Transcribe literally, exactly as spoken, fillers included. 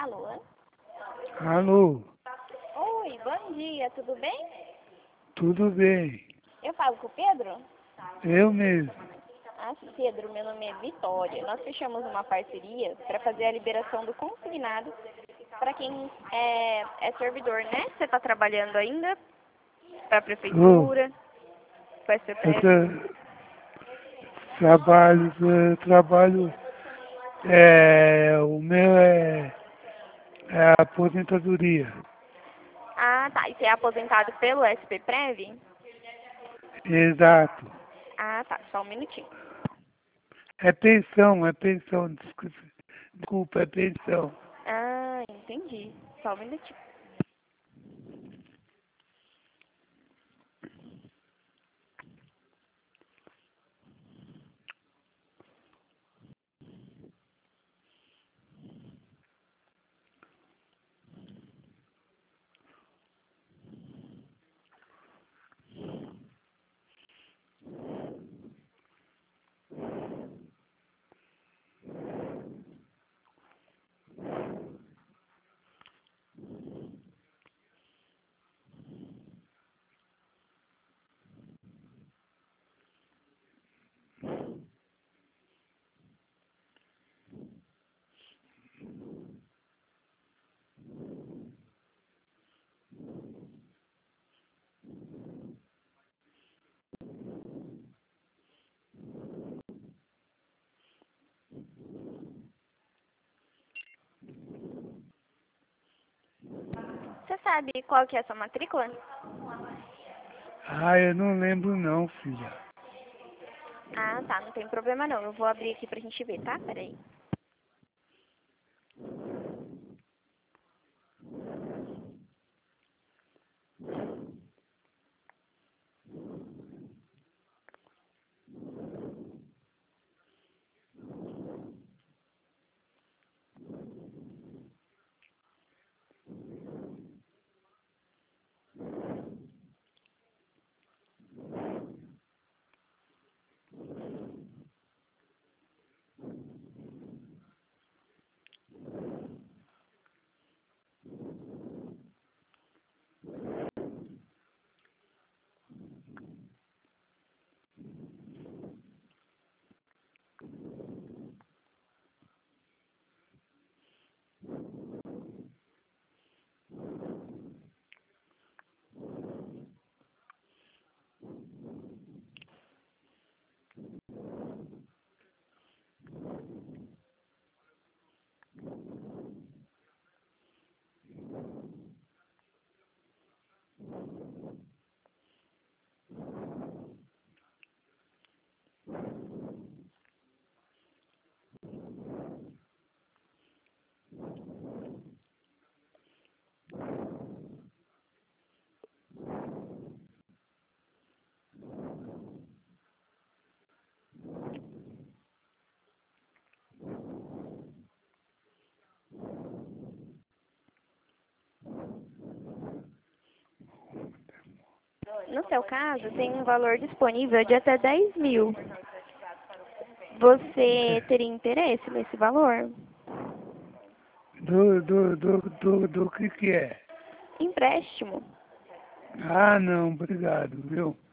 Alô? Alô, Oi, bom dia, tudo bem? tudo bem? Eu falo com o Pedro? Eu mesmo. Ah, Pedro, meu nome é Vitória. Nós fechamos uma parceria para fazer a liberação do consignado para quem é, é servidor, né? Você está trabalhando ainda para a Oh, prefeitura, para o S P P eu F? tra- trabalho, eu trabalho, é, o meu é, é a aposentadoria. Ah, tá. E você é aposentado pelo S P Prev? Exato. Ah, tá. Só um minutinho. É pensão, é pensão, desculpa, desculpa, é pensão. Ah, entendi. Só um minutinho. Você sabe qual que é a sua matrícula? Ah, eu não lembro não, filha. Ah, tá. Não tem problema não. Eu vou abrir aqui pra gente ver, tá? Peraí. No seu caso, tem um valor disponível de até dez mil. Você teria interesse nesse valor? Do, do, do, do, do que que é? Empréstimo. Ah, não, obrigado, viu?